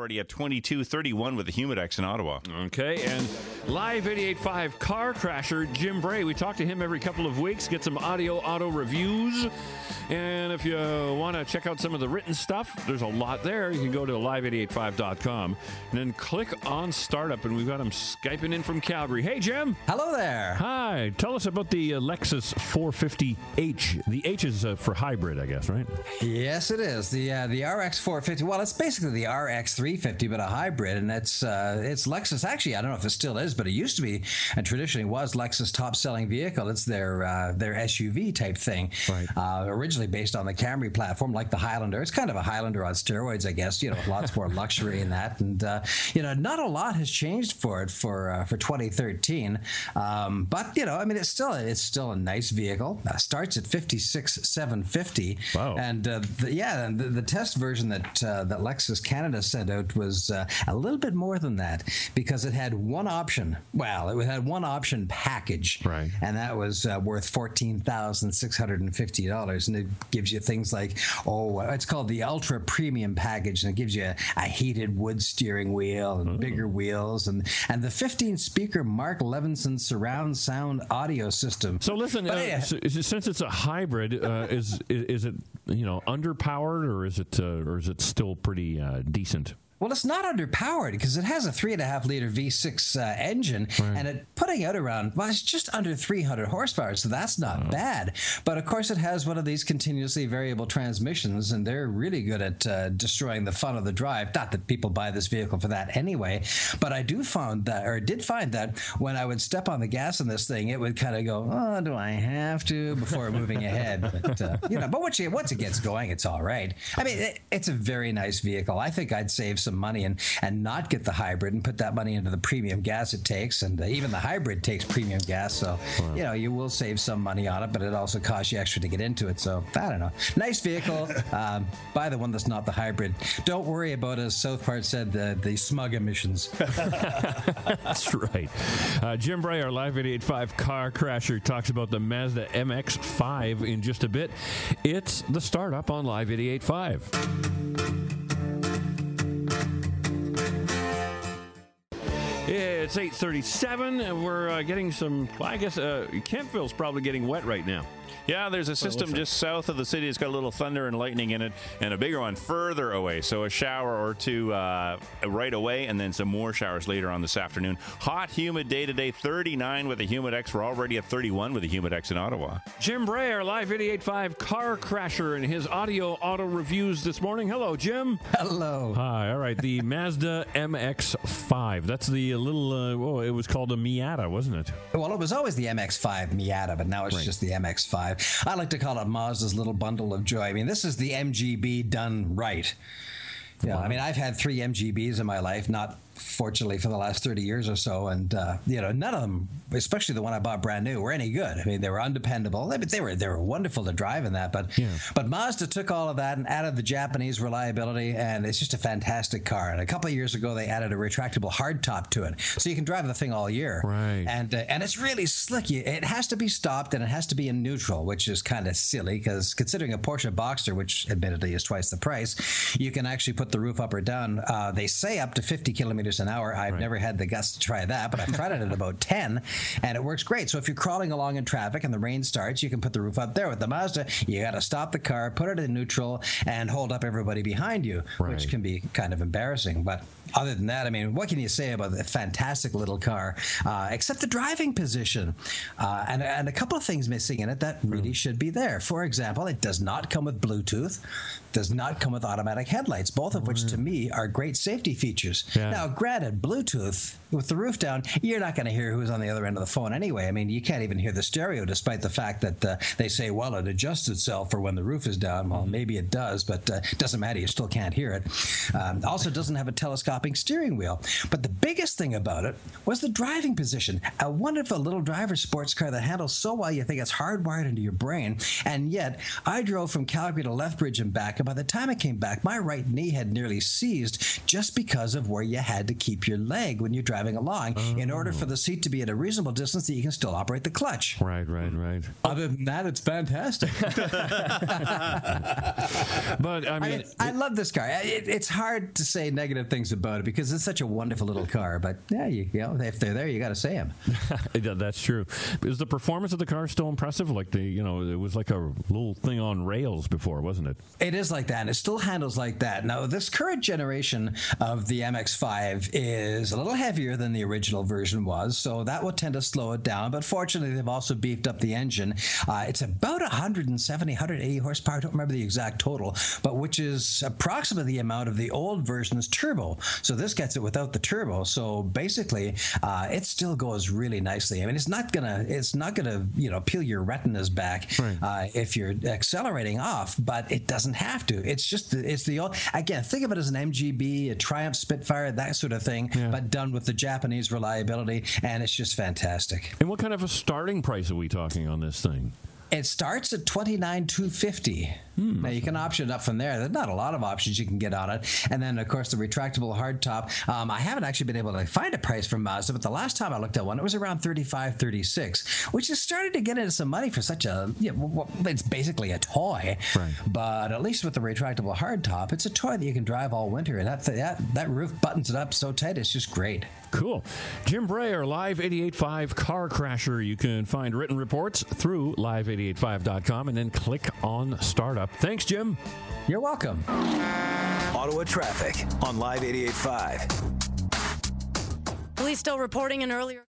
already at $22.31 with the Humidex in Ottawa. Okay, and Live 88.5 car crasher Jim Bray. We talk to him every couple of weeks, get some auto reviews. And if you want to check out some of the written stuff, there's a lot there. You can go to live885.com and then click on Startup, and we've got him Skyping in from Calgary. Hey, Jim. Hello there. Hi. Tell us about the Lexus 450H. The H is for hybrid, I guess, right? Yes, it is. The RX 450. Well, it's basically the RX 350, but a hybrid, and it's Lexus. Actually, I don't know if it still is, but it used to be and traditionally was Lexus' top-selling vehicle. It's their SUV type thing. Right. Originally based on the Camry platform, like the Highlander. It's kind of a Highlander on steroids, I guess. Lots more luxury in that, and not a lot has changed for it for 2013. But it's still a nice vehicle. Starts at $56,750. Wow. And the test version that Lexus Canada sent out was a little bit more than that, because it had one option. Well, it had one option package, right? And that was worth $14,650, and it gives you things like, it's called the Ultra Premium Package, and it gives you a heated wood steering wheel and bigger wheels, and the 15-speaker Mark Levinson surround sound audio system. So listen, since it's a hybrid, is it underpowered, or is it still pretty decent? Well, it's not underpowered because it has a 3.5-liter V6 engine, right, and it putting out around, it's just under 300 horsepower, so that's not bad. But of course, it has one of these continuously variable transmissions, and they're really good at destroying the fun of the drive. Not that people buy this vehicle for that anyway, but I did find that when I would step on the gas in this thing, it would kind of go, "Oh, do I have to?" before moving ahead. But but once it gets going, it's all right. I mean, it's a very nice vehicle. I think I'd save some money and not get the hybrid and put that money into the premium gas it takes, and even the hybrid takes premium gas, so you will save some money on it, but it also costs you extra to get into it. So I don't know, nice vehicle. Buy the one that's not the hybrid. Don't worry about, as South Park said, the smog emissions. That's right. Jim Bray, our Live 88.5 car crasher, talks about the Mazda MX-5 in just a bit. It's the startup on Live 88.5. It's 8:37, and we're getting some, I guess, Kentville's probably getting wet right now. Yeah, there's a system just south of the city. It's got a little thunder and lightning in it, and a bigger one further away. So a shower or two right away, and then some more showers later on this afternoon. Hot, humid day today, 39 with the Humidex. We're already at 31 with the Humidex in Ottawa. Jim Bray, our Live 88.5 car crasher, and his auto reviews this morning. Hello, Jim. Hello. Hi. All right. The Mazda MX-5. That's the little, it was called a Miata, wasn't it? Well, it was always the MX-5 Miata, but now it's just the MX-5. I like to call it Mazda's little bundle of joy. I mean, this is the MGB done right. Yeah, I mean, I've had 3 MGBs in my life, not fortunately for the last 30 years or so, and none of them, especially the one I bought brand new, were any good. I mean, they were undependable. They were wonderful to drive in that, but Mazda took all of that and added the Japanese reliability, and it's just a fantastic car. And a couple of years ago, they added a retractable hardtop to it, so you can drive the thing all year. Right. And it's really slick. It has to be stopped, and it has to be in neutral, which is kind of silly because considering a Porsche Boxster, which admittedly is twice the price, you can actually put the roof up or down. They say up to 50 kilometers an hour. I've never had the guts to try that, but I've tried it at about 10, and it works great. So if you're crawling along in traffic and the rain starts, you can put the roof up there. With the Mazda, you got to stop the car, put it in neutral, and hold up everybody behind you, which can be kind of embarrassing. But other than that, I mean, what can you say about a fantastic little car, except the driving position, and a couple of things missing in it that really should be there. For example, it does not come with Bluetooth, does not come with automatic headlights, both of which to me are great safety features. Yeah. Now, granted, Bluetooth, with the roof down, you're not going to hear who's on the other end of the phone anyway. I mean, you can't even hear the stereo, despite the fact that they say, well, it adjusts itself for when the roof is down. Well, maybe it does, but it doesn't matter. You still can't hear it. Also doesn't have a telescopic steering wheel. But the biggest thing about it was the driving position. A wonderful little driver sports car that handles so well you think it's hardwired into your brain. And yet, I drove from Calgary to Lethbridge and back, and by the time I came back, my right knee had nearly seized just because of where you had had to keep your leg when you're driving along in order for the seat to be at a reasonable distance that you can still operate the clutch. Right. Other than that, it's fantastic. But I mean, I love this car. It's hard to say negative things about it because it's such a wonderful little car. But yeah, you know, if they're there, you got to say them. That's true. Is the performance of the car still impressive? Like it was like a little thing on rails before, wasn't it? It is like that, and it still handles like that. Now, this current generation of the MX-5 is a little heavier than the original version was, so that will tend to slow it down. But fortunately, they've also beefed up the engine. It's about 170, 180 horsepower. I don't remember the exact total, but which is approximately the amount of the old version's turbo. So this gets it without the turbo. So basically, it still goes really nicely. I mean, it's not gonna peel your retinas back if you're accelerating off, but it doesn't have to. It's the old, again, think of it as an MGB, a Triumph Spitfire, that sort of thing, but done with the Japanese reliability, and it's just fantastic. And what kind of a starting price are we talking on this thing? It starts at $29,250. Now, you can option it up from there. There's not a lot of options you can get on it. And then, of course, the retractable hardtop. I haven't actually been able to find a price from Mazda, but the last time I looked at one, it was around $35,000, $36,000, which is starting to get into some money for such a, it's basically a toy. Right. But at least with the retractable hardtop, it's a toy that you can drive all winter. And that roof buttons it up so tight, it's just great. Cool. Jim Bray, our Live 88.5 Car Crasher. You can find written reports through live885.com and then click on Startup. Thanks, Jim. You're welcome. Ottawa traffic on Live 88.5. Police still reporting an earlier...